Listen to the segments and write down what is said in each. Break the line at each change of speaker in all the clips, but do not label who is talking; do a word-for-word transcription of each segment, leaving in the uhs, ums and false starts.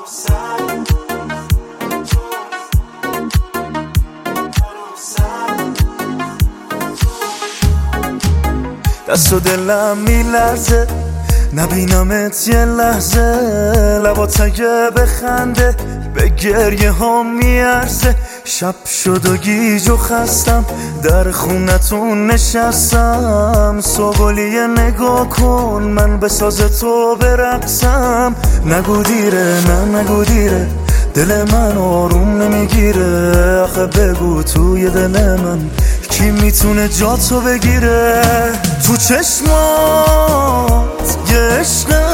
دست و دلم میلرزه نبینمت یه لحظه، لبات اگه بخنده به گریه ها میارزه. شب شد و گیج و خستم در خونتون نشستم، صبحولیه نگاه کن من به ساز تو برقصم. نگو دیره نه نگو دیره دل من آروم نمیگیره، آخه بگو توی دل من کی میتونه جا تو بگیره. تو چشمات یه عشقه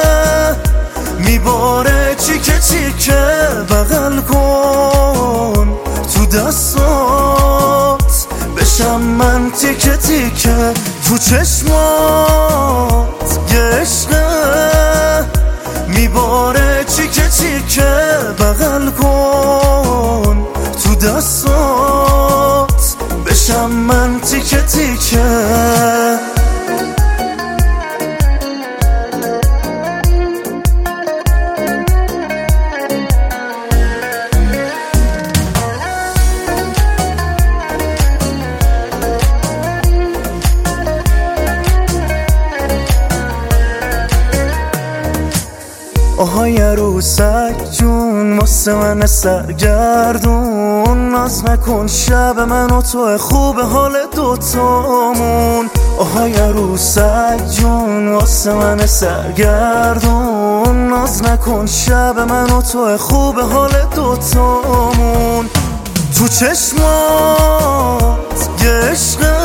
میباره چیکه چیکه، بغل کن تو دستات بشم من تیکه تیکه. تو چشمات یه عشقه میباره چیکه چیکه، بغل کن تو دستات بشم من تیکه تیکه. آهای عروسک جون واسه من سرگردون، ناز نکن شب من و تو خوب حال دوتامون. آهای عروسک جون واسه من سرگردون، ناز نکن شب من و تو خوب حال دوتامون. تو چشمات یه عشقه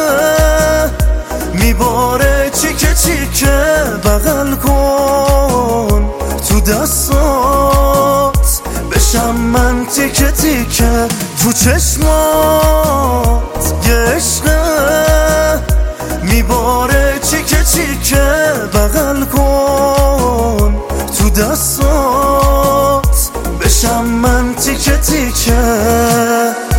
میباره چیکه چیکه، بغل کن تو دستات بشم من تیکه تیکه. تو چشمات یه عشقه میباره چیکه چیکه، بغل کن تو دستات بشم من تیکه تیکه.